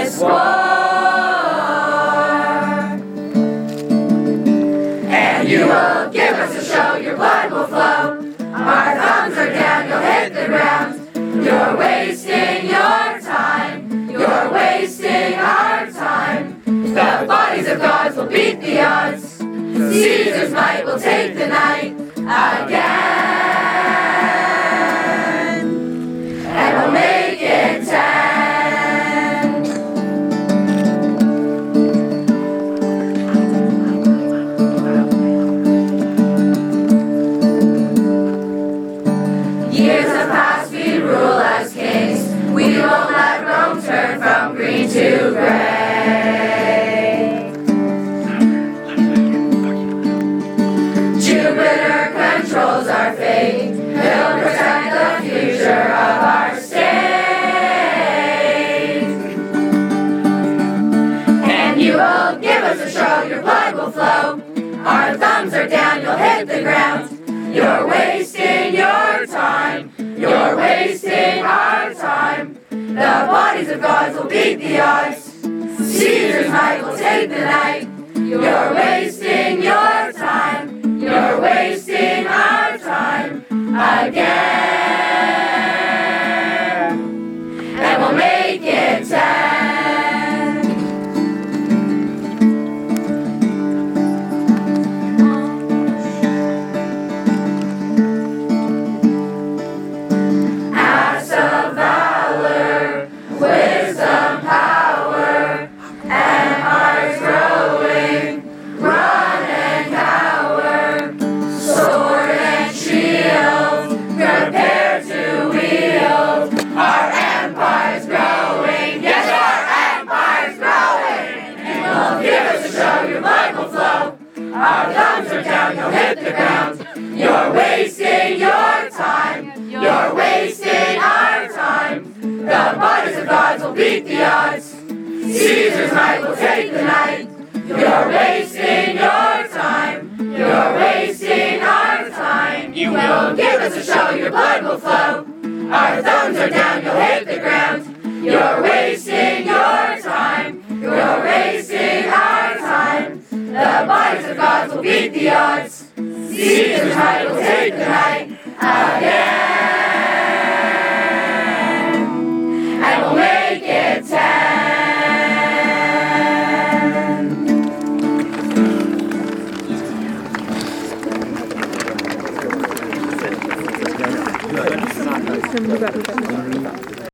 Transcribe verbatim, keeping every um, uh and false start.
this war. And you will give us a show, your blood will flow. Our thumbs are down, you'll hit the ground. You're wasting your time, you're wasting our time. The bodies of gods will beat the odds. Caesar's might will take the night again. And we'll make it ten. Years have passed, we rule as kings. We won't let Rome turn from green to gray. Jupiter controls our fate. He'll protect the future of our state. And you will give us a show, your blood will flow. Our thumbs are down, you'll hit the ground. You're wasting your time, you're wasting our time. The bodies of gods will beat the odds. Caesar's might will take the night. You're wasting your time, you're wasting our time again. And we'll make it ten. Acts of valor, wisdom, power, empires growing, run and cower, sword and shield, prepare to wield. Our empire's growing, yes, our empire's growing. And you'll give us a show, your blood will flow. Our thumbs are down, you'll hit the ground. You're wasting your time, you're wasting our time. The bodies of gods will beat the odds. Caesar's might will take the night. You're wasting your time, you're wasting our time. You will give us a show, your blood will flow. Our thumbs are down, you'll hit the ground. You're wasting your time, you're wasting our time. The bodies of gods will beat the odds. Caesar's might will take the night again. And we'll make it ten.